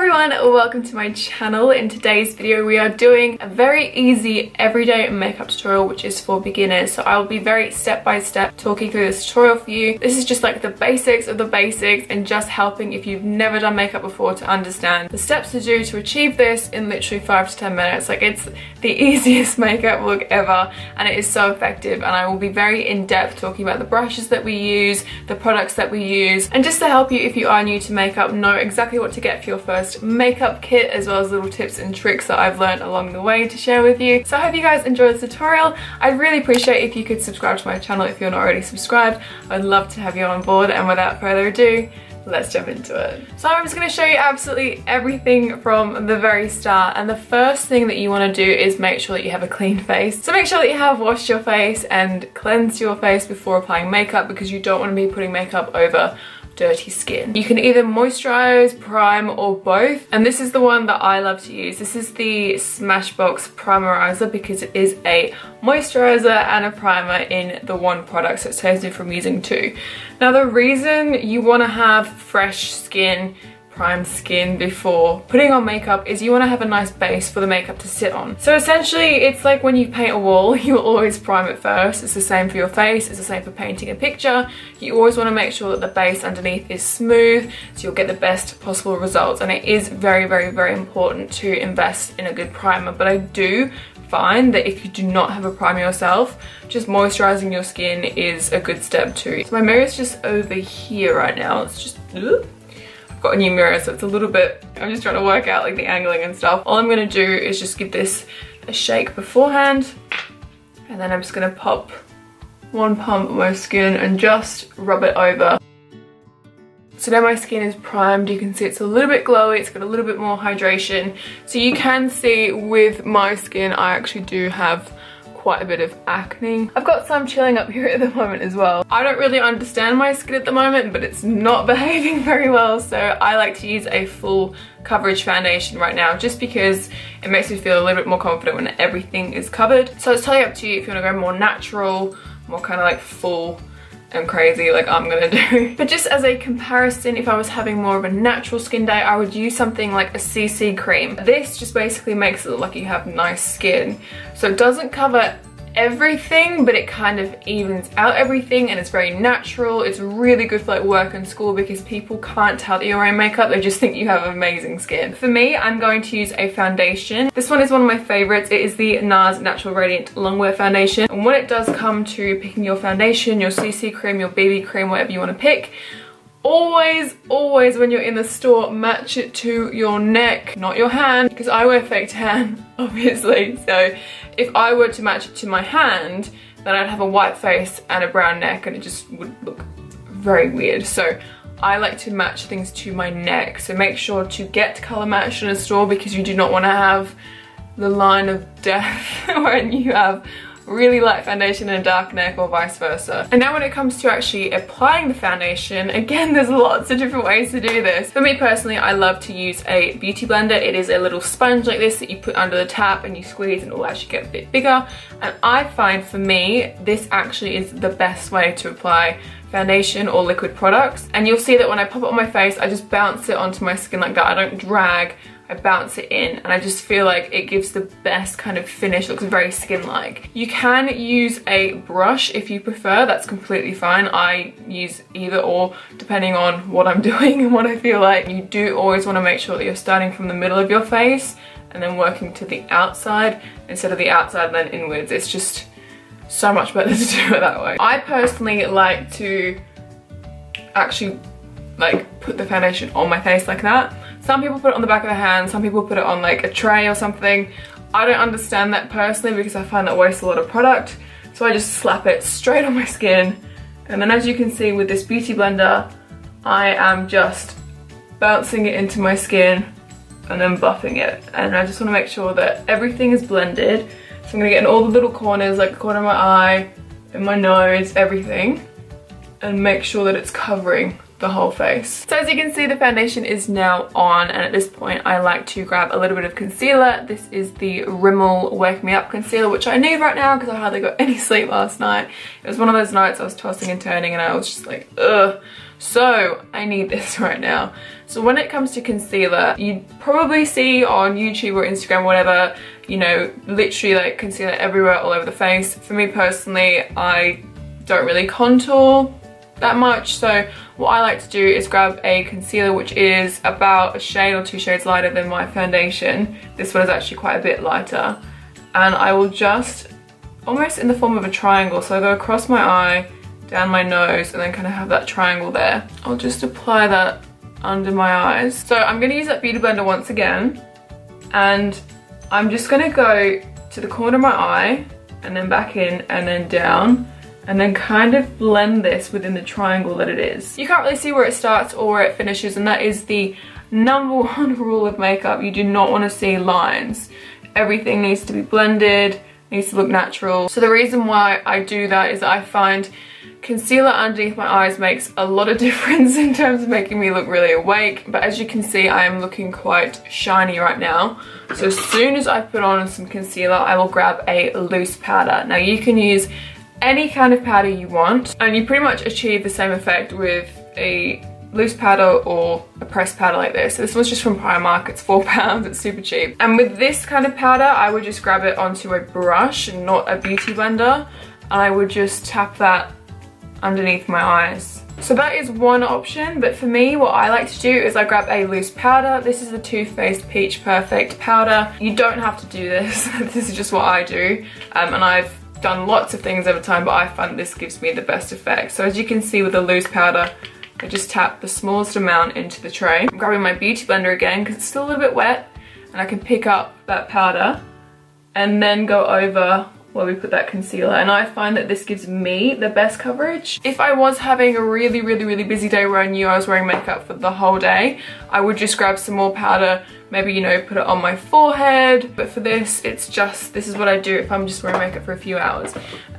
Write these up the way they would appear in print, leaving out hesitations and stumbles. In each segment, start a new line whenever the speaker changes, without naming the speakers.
everyone, welcome to my channel. In today's video we are doing a very easy everyday makeup tutorial which is for beginners. So I'll be very step by step talking through this tutorial for you. This is just like the basics of the basics and just helping if you've never done makeup before to understand the steps to do to achieve this in literally 5 to 10 minutes. Like, it's the easiest makeup look ever and it is so effective, and I will be very in-depth talking about the brushes that we use, the products that we use, and just to help you if you are new to makeup know exactly what to get for your first makeup kit, as well as little tips and tricks that I've learned along the way to share with you. So I hope you guys enjoyed this tutorial. I'd really appreciate if you could subscribe to my channel if you're not already subscribed. I'd love to have you on board, and without further ado, let's jump into it. So I'm just going to show you absolutely everything from the very start, and the first thing that you want to do is make sure that you have a clean face. So make sure that you have washed your face and cleansed your face before applying makeup, because you don't want to be putting makeup over dirty skin. You can either moisturize, prime, or both, and this is the one that I love to use. This is the Smashbox Primerizer because it is a moisturizer and a primer in the one product, so it saves you from using two. Now, the reason you want to have fresh skin, prime skin before putting on makeup is you want to have a nice base for the makeup to sit on. So essentially it's like when you paint a wall, you'll always prime it first. It's the same for your face, it's the same for painting a picture. You always want to make sure that the base underneath is smooth so you'll get the best possible results, and it is very, very, very important to invest in a good primer. But I do find that if you do not have a primer yourself, just moisturizing your skin is a good step too. So my mirror is just over here right now. It's just got a new mirror, so it's a little bit, I'm just trying to work out like the angling and stuff. All I'm gonna do is just give this a shake beforehand, and then I'm just gonna pop one pump on my skin and just rub it over. So now my skin is primed. You can see it's a little bit glowy, it's got a little bit more hydration. So you can see with my skin I actually do have quite a bit of acne. I've got some chilling up here at the moment as well. I don't really understand my skin at the moment, but it's not behaving very well, so I like to use a full coverage foundation right now just because it makes me feel a little bit more confident when everything is covered. So it's totally up to you if you want to go more natural, more kind of like full and crazy like I'm gonna do. But just as a comparison, if I was having more of a natural skin day, I would use something like a CC cream. This just basically makes it look like you have nice skin. So it doesn't cover everything, but it kind of evens out everything, and it's very natural. It's really good for like work and school because people can't tell that you're wearing makeup, they just think you have amazing skin. For me, I'm going to use a foundation. This one is one of my favorites. It is the NARS Natural Radiant Longwear Foundation, and when it does come to picking your foundation, your CC cream, your BB cream, whatever you want to pick, always when you're in the store, match it to your neck, not your hand, because I wear fake tan obviously. So if I were to match it to my hand, then I'd have a white face and a brown neck and it just would look very weird. So I like to match things to my neck. So make sure to get color matched in a store, because you do not want to have the line of death when you have really light foundation and a dark neck, or vice versa. And now when it comes to actually applying the foundation, again, there's lots of different ways to do this. For me personally, I love to use a beauty blender. It is a little sponge like this that you put under the tap and you squeeze and it will actually get a bit bigger. And I find for me, this actually is the best way to apply foundation or liquid products. And you'll see that when I pop it on my face, I just bounce it onto my skin like that. I don't drag, I bounce it in, and I just feel like it gives the best kind of finish. It looks very skin-like. You can use a brush if you prefer, that's completely fine. I use either or depending on what I'm doing and what I feel like. You do always want to make sure that you're starting from the middle of your face and then working to the outside instead of the outside and then inwards. It's just so much better to do it that way. I personally like to actually like put the foundation on my face like that. Some people put it on the back of the hand, some people put it on like a tray or something. I don't understand that personally because I find that wastes a lot of product. So I just slap it straight on my skin. And then as you can see with this beauty blender, I am just bouncing it into my skin and then buffing it. And I just want to make sure that everything is blended. So I'm gonna get in all the little corners, like the corner of my eye, in my nose, everything, and make sure that it's covering the whole face. So as you can see, the foundation is now on, and at this point I like to grab a little bit of concealer. This is the Rimmel Wake Me Up concealer, which I need right now because I hardly got any sleep last night. It was one of those nights I was tossing and turning and I was just like, ugh. So I need this right now. So when it comes to concealer, you probably see on YouTube or Instagram, whatever, you know, literally like concealer everywhere, all over the face. For me personally, I don't really contour that much, so what I like to do is grab a concealer which is about a shade or 2 shades lighter than my foundation. This one is actually quite a bit lighter, and I will just, almost in the form of a triangle, so I go across my eye, down my nose, and then kind of have that triangle there. I'll just apply that under my eyes. So I'm going to use that Beauty Blender once again, and I'm just going to go to the corner of my eye and then back in and then down, and then kind of blend this within the triangle that it is. You can't really see where it starts or where it finishes, and that is the #1 rule of makeup. You do not want to see lines. Everything needs to be blended, needs to look natural. So the reason why I do that is that I find concealer underneath my eyes makes a lot of difference in terms of making me look really awake. But as you can see, I am looking quite shiny right now. So as soon as I put on some concealer, I will grab a loose powder. Now you can use any kind of powder you want, and you pretty much achieve the same effect with a loose powder or a pressed powder like this. So this one's just from Primark, it's £4, it's super cheap. And with this kind of powder, I would just grab it onto a brush, not a beauty blender, and I would just tap that underneath my eyes. So that is one option, but for me, what I like to do is I grab a loose powder. This is the Too Faced Peach Perfect powder. You don't have to do this. This is just what I do, and I've done lots of things over time, but I find this gives me the best effect. So as you can see with the loose powder, I just tap the smallest amount into the tray. I'm grabbing my beauty blender again because it's still a little bit wet, and I can pick up that powder and then go over where we put that concealer, and I find that this gives me the best coverage. If I was having a really busy day where I knew I was wearing makeup for the whole day, I would just grab some more powder, maybe, you know, put it on my forehead. But for this, it's just, this is what I do if I'm just wearing makeup for a few hours.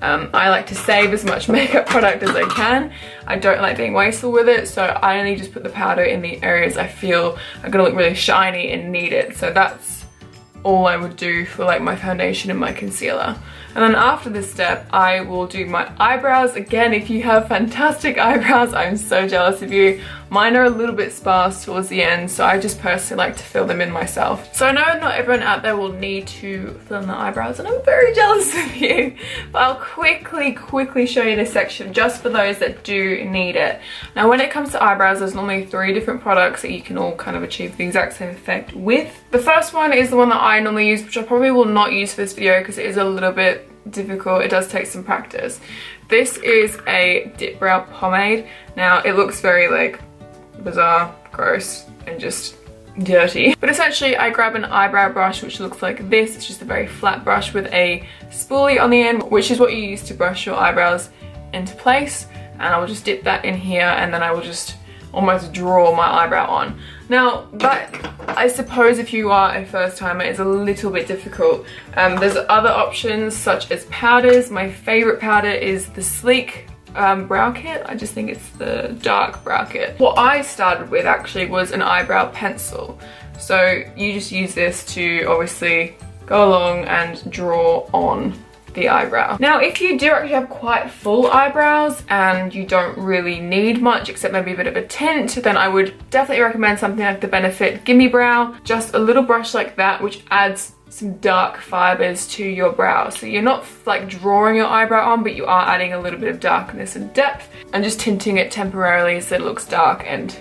I like to save as much makeup product as I can. I don't like being wasteful with it, so I only just put the powder in the areas I feel are gonna look really shiny and need it. So that's all I would do for like my foundation and my concealer. And then after this step, I will do my eyebrows. Again, if you have fantastic eyebrows, I'm so jealous of you. Mine are a little bit sparse towards the end, so I just personally like to fill them in myself. So I know not everyone out there will need to fill in the eyebrows, and I'm very jealous of you. But I'll quickly show you this section just for those that do need it. Now when it comes to eyebrows, there's normally 3 different products that you can all kind of achieve the exact same effect with. The first one is the one that I normally use, which I probably will not use for this video because it is a little bit difficult. It does take some practice. This is a Dip Brow Pomade. Now it looks very like bizarre, gross, and just dirty. But essentially I grab an eyebrow brush which looks like this. It's just a very flat brush with a spoolie on the end, which is what you use to brush your eyebrows into place. And I will just dip that in here, and then I will just almost draw my eyebrow on. Now that, I suppose if you are a first timer, is a little bit difficult. There's other options such as powders. My favorite powder is the Sleek brow kit. I just think it's the dark brow kit. What I started with actually was an eyebrow pencil. So you just use this to obviously go along and draw on the eyebrow. Now if you do actually have quite full eyebrows and you don't really need much except maybe a bit of a tint, then I would definitely recommend something like the Benefit Gimme Brow. Just a little brush like that which adds some dark fibers to your brow. So you're not like drawing your eyebrow on, but you are adding a little bit of darkness and depth and just tinting it temporarily so it looks dark and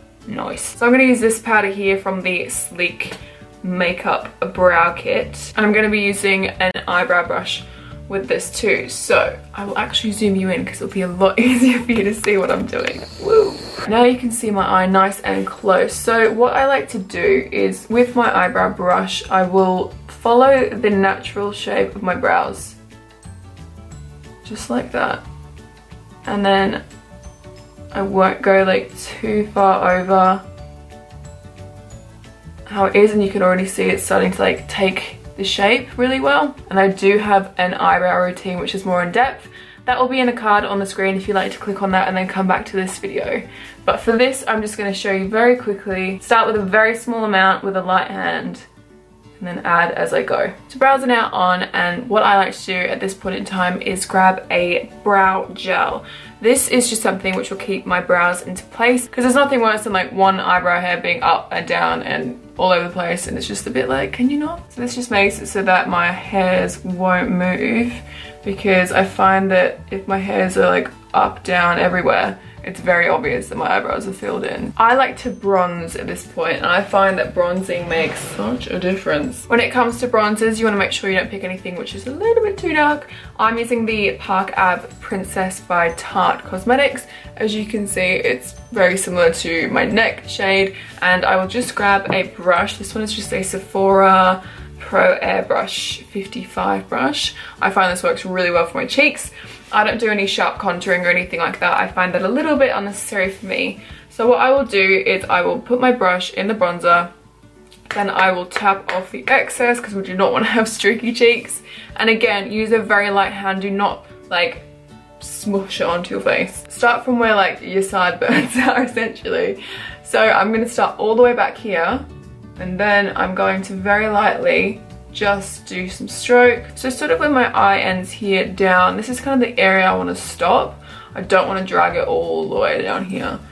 nice. So I'm going to use this powder here from the Sleek Makeup Brow Kit. And I'm going to be using an eyebrow brush with this too. So I will actually zoom you in because it'll be a lot easier for you to see what I'm doing. Woo! Now you can see my eye nice and close. So what I like to do is with my eyebrow brush, I will follow the natural shape of my brows. Just like that. And then I won't go like too far over how it is, and you can already see it's starting to like take the shape really well. And I do have an eyebrow routine which is more in depth. That will be in a card on the screen if you'd like to click on that and then come back to this video. But for this, I'm just going to show you very quickly. Start with a very small amount with a light hand. and then add as I go. So brows are now on, and what I like to do at this point in time is grab a brow gel. This is just something which will keep my brows into place, because there's nothing worse than like one eyebrow hair being up and down and all over the place, and it's just a bit like, can you not? So this just makes it so that my hairs won't move, because I find that if my hairs are like up, down, everywhere, it's very obvious that my eyebrows are filled in. I like to bronze at this point, and I find that bronzing makes such a difference. When it comes to bronzers, you want to make sure you don't pick anything which is a little bit too dark. I'm using the Park Ave Princess by Tarte Cosmetics. As you can see, it's very similar to my neck shade, and I will just grab a brush. This one is just a Sephora Pro Airbrush 55 brush. I find this works really well for my cheeks. I don't do any sharp contouring or anything like that. I find that a little bit unnecessary for me. So what I will do is I will put my brush in the bronzer, then I will tap off the excess, because we do not want to have streaky cheeks. And again, use a very light hand. Do not like smush it onto your face. Start from where like your sideburns are essentially. So I'm going to start all the way back here, and then I'm going to very lightly just do some stroke. So sort of where my eye ends here down, this is kind of the area I want to stop. I don't want to drag it all the way down here.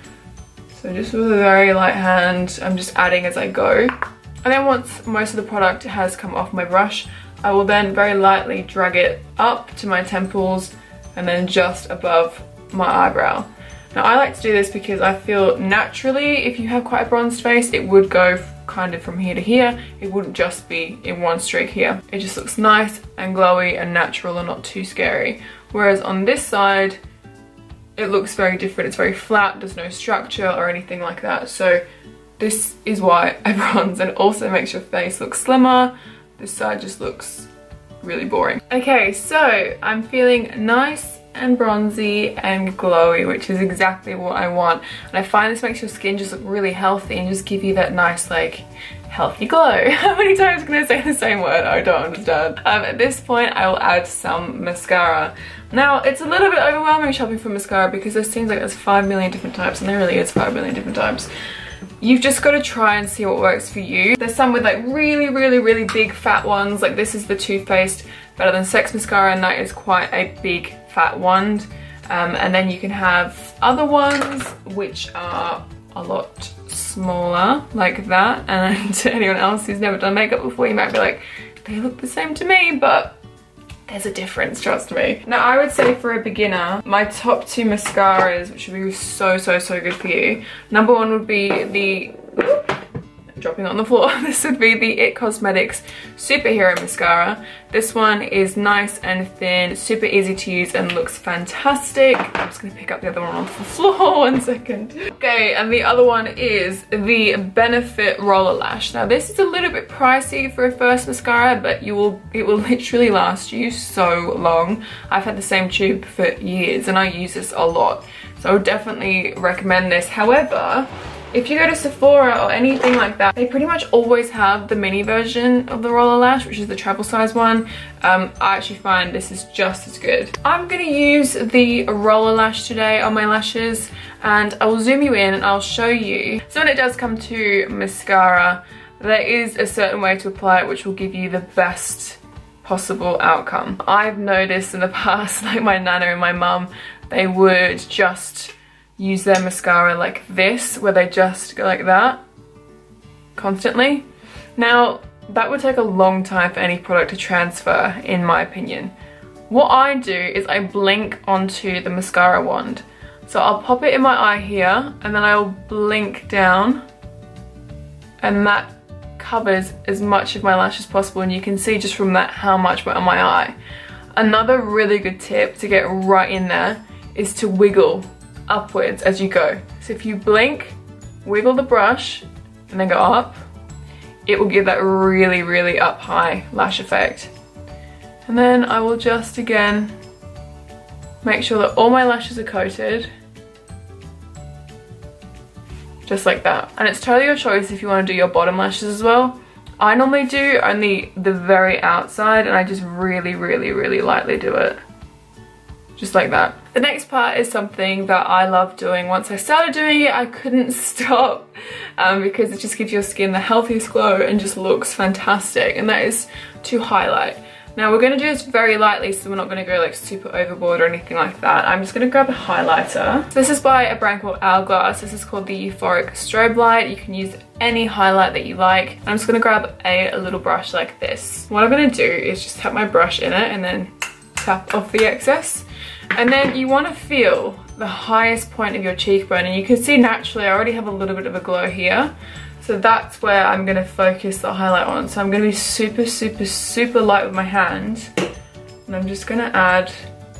So just with a very light hand, I'm just adding as I go. And then once most of the product has come off my brush, I will then very lightly drag it up to my temples and then just above my eyebrow. Now I like to do this because I feel naturally, if you have quite a bronzed face, it would go kind of from here to here. It wouldn't just be in one streak here. It just looks nice and glowy and natural and not too scary. Whereas on this side, it looks very different. It's very flat, there's no structure or anything like that. So this is why I bronze, and also makes your face look slimmer. This side just looks really boring. Okay, so I'm feeling nice and bronzy and glowy, which is exactly what I want. And I find this makes your skin just look really healthy and just give you that nice like healthy glow. How many times can I say the same word? I don't understand. At this point I will add some mascara. Now it's a little bit overwhelming shopping for mascara, because there seems like there's 5 million different types, and there really is 5 million different types. You've just got to try and see what works for you. There's some with like really big fat ones, like this is the Too Faced Better Than Sex mascara, and that is quite a big fat wand. And then you can have other ones which are a lot smaller, like that. And to anyone else who's never done makeup before, you might be like, they look the same to me, but there's a difference, trust me. Now I would say for a beginner, my top 2 mascaras, which would be so good for you. Number 1 would be the, dropping on the floor. This would be the IT Cosmetics Superhero Mascara. This one is nice and thin, super easy to use, and looks fantastic. I'm just gonna pick up the other one off the floor, 1 second. Okay, and the other one is the Benefit Roller Lash. Now this is a little bit pricey for a first mascara, but it will literally last you so long. I've had the same tube for years and I use this a lot. So I would definitely recommend this. However, if you go to Sephora or anything like that, they pretty much always have the mini version of the roller lash, which is the travel size one. I actually find this is just as good. I'm gonna use the roller lash today on my lashes, and I will zoom you in and I'll show you. So when it does come to mascara, there is a certain way to apply it which will give you the best possible outcome. I've noticed in the past, like my nana and my mum, they would just use their mascara like this, where they just go like that constantly. Now that would take a long time for any product to transfer, in my opinion. What I do is I blink onto the mascara wand. So I'll pop it in my eye here, and then I'll blink down, and that covers as much of my lash as possible, and you can see just from that how much went on my eye. Another really good tip to get right in there is to wiggle upwards as you go. So if you blink, wiggle the brush, and then go up, it will give that really up high lash effect. And then I will just again make sure that all my lashes are coated, just like that. And it's totally your choice if you want to do your bottom lashes as well. I normally do only the very outside, and I just really lightly do it. just like that. The next part is something that I love doing. Once I started doing it, I couldn't stop because it just gives your skin the healthiest glow and just looks fantastic, and that is to highlight. Now we're going to do this very lightly, so we're not going to go like super overboard or anything like that. I'm just going to grab a highlighter. So this is by a brand called Hourglass. This is called the Euphoric Strobe Light. You can use any highlight that you like. I'm just going to grab a little brush like this. What I'm going to do is just tap my brush in it and then tap off the excess. And then you want to feel the highest point of your cheekbone, and you can see naturally I already have a little bit of a glow here. So that's where I'm going to focus the highlight on. So I'm going to be super, super, super light with my hand. And I'm just going to add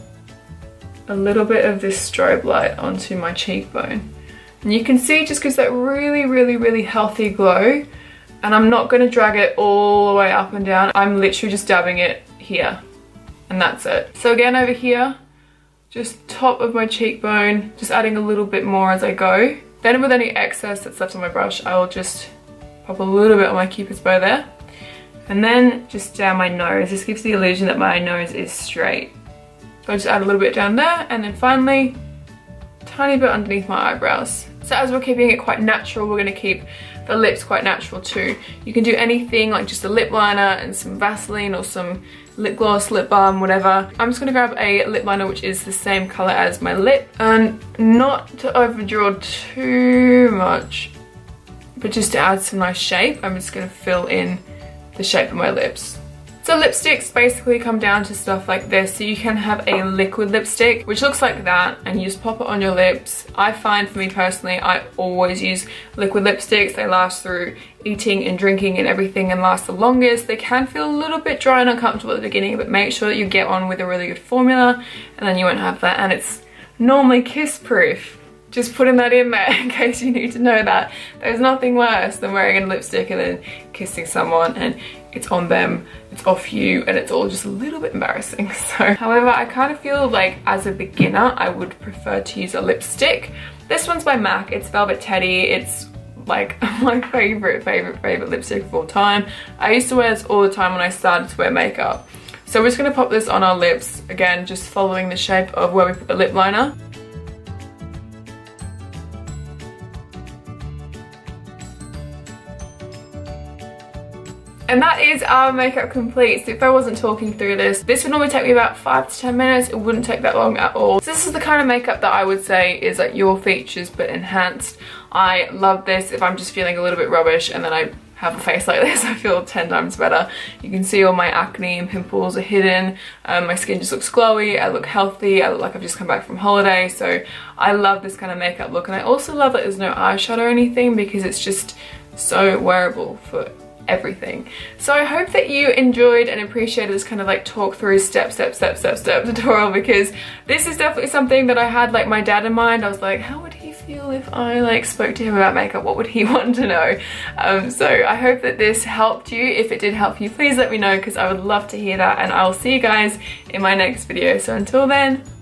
a little bit of this strobe light onto my cheekbone. And you can see it just gives that really, really, really healthy glow. And I'm not going to drag it all the way up and down. I'm literally just dabbing it here. And that's it. So again over here, just top of my cheekbone, just adding a little bit more as I go. Then with any excess that's left on my brush, I will just pop a little bit on my cupid's bow there. And then just down my nose. This gives the illusion that my nose is straight. So I'll just add a little bit down there, and then finally, tiny bit underneath my eyebrows. So as we're keeping it quite natural, we're going to keep the lips quite natural too. You can do anything like just a lip liner and some Vaseline or some lip gloss, lip balm, whatever. I'm just going to grab a lip liner which is the same colour as my lip, and not to overdraw too much, but just to add some nice shape. I'm just going to fill in the shape of my lips. So lipsticks basically come down to stuff like this. So you can have a liquid lipstick which looks like that, and you just pop it on your lips. I find, for me personally, I always use liquid lipsticks. They last through eating and drinking and everything and last the longest. They can feel a little bit dry and uncomfortable at the beginning, but make sure that you get one with a really good formula, and then you won't have that. And it's normally kiss proof. Just putting that in there in case you need to know that. There's nothing worse than wearing a lipstick and then kissing someone and it's on them, it's off you, and it's all just a little bit embarrassing. So, however, I kind of feel like as a beginner, I would prefer to use a lipstick. This one's by MAC, it's Velvet Teddy. It's like my favorite lipstick of all time. I used to wear this all the time when I started to wear makeup. So we're just gonna pop this on our lips, again, just following the shape of where we put the lip liner. And that is our makeup complete. So if I wasn't talking through this would normally take me about 5 to 10 minutes. It wouldn't take that long at all. So this is the kind of makeup that I would say is like your features but enhanced. I love this if I'm just feeling a little bit rubbish and then I have a face like this, I feel 10 times better. You can see all my acne and pimples are hidden. My skin just looks glowy, I look healthy, I look like I've just come back from holiday. So I love this kind of makeup look, and I also love that there's no eyeshadow or anything because it's just so wearable for everything. So I hope that you enjoyed and appreciated this kind of like talk through step tutorial, because this is definitely something that I had like my dad in mind. I was like, how would he feel if I like spoke to him about makeup? What would he want to know? So I hope that this helped you. If it did help you, please let me know because I would love to hear that, and I'll see you guys in my next video. So until then,